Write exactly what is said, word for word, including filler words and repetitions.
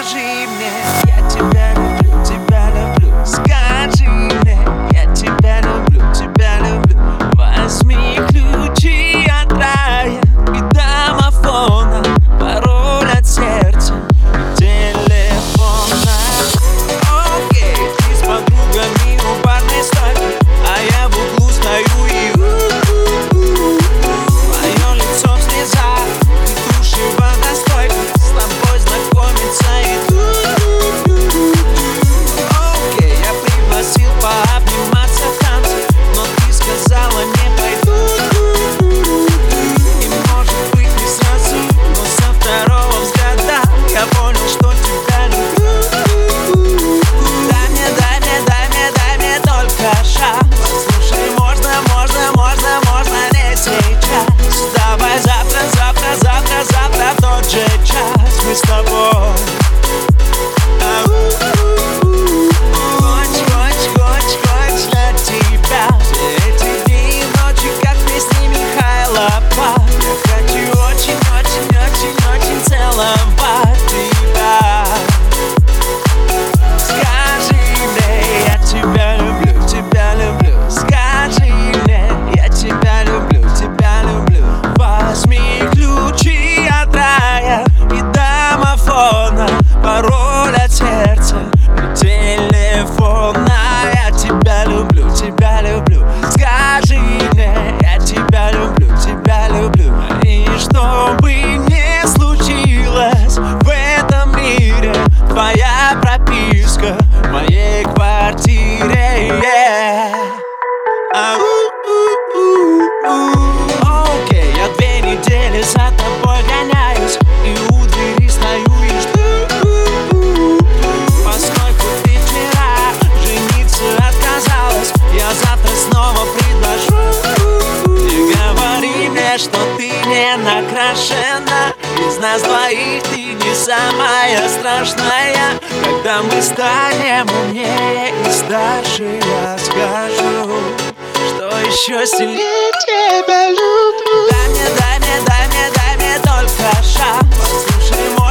скажи мне, я тебя люблю, тебя люблю. Скажи мне, я тебя люблю, тебя люблю. Возьми ключи от рая и домофона, пароль от сердца, телефона. Окей, ты с подругами у барной стойки, а я в углу стою и у-у-у-у. Мое лицо в слезах, и души водостойка, с тобой знакомиться и ту-ту-ту-ту. Окей, я пригласил пообниматься в танце, но ты сказала не пойду. И может быть не сразу, но со второго взгляда я понял, что тебя люблю. Дай мне, дай мне, дай мне, дай мне только шанс. Слушай, можно, можно, можно, можно не сейчас. Давай завтра, завтра, завтра, завтра в тот же час мы с тобой. Хочешь, хочешь, хочешь, хочешь для тебя все эти дни и ночи, как песни Михаила Пак. Я хочу очень, очень, очень, очень целовать тебя. Скажи мне, я тебя люблю, тебя люблю. Скажи мне, я тебя люблю, тебя люблю. Возьми ключи от рая и домофона, пароль от сердца и телефона. Я тебя люблю, тебя люблю. Скажи мне, я тебя люблю, тебя люблю. И что бы ни случилось в этом мире, твоя прописка в моей квартире, yeah. Окей, я две недели за тобой гоняюсь и у двери стою и жду. Поскольку ты вчера жениться отказалась, я завтра снова предложу. И говори мне, что ты не накрашена. Из нас двоих ты не самая страшная. Когда мы станем умнее и старше, я скажу, что еще сильнее тебя люблю. Дай мне, дай мне, дай мне, дай мне только шанс. Послушай,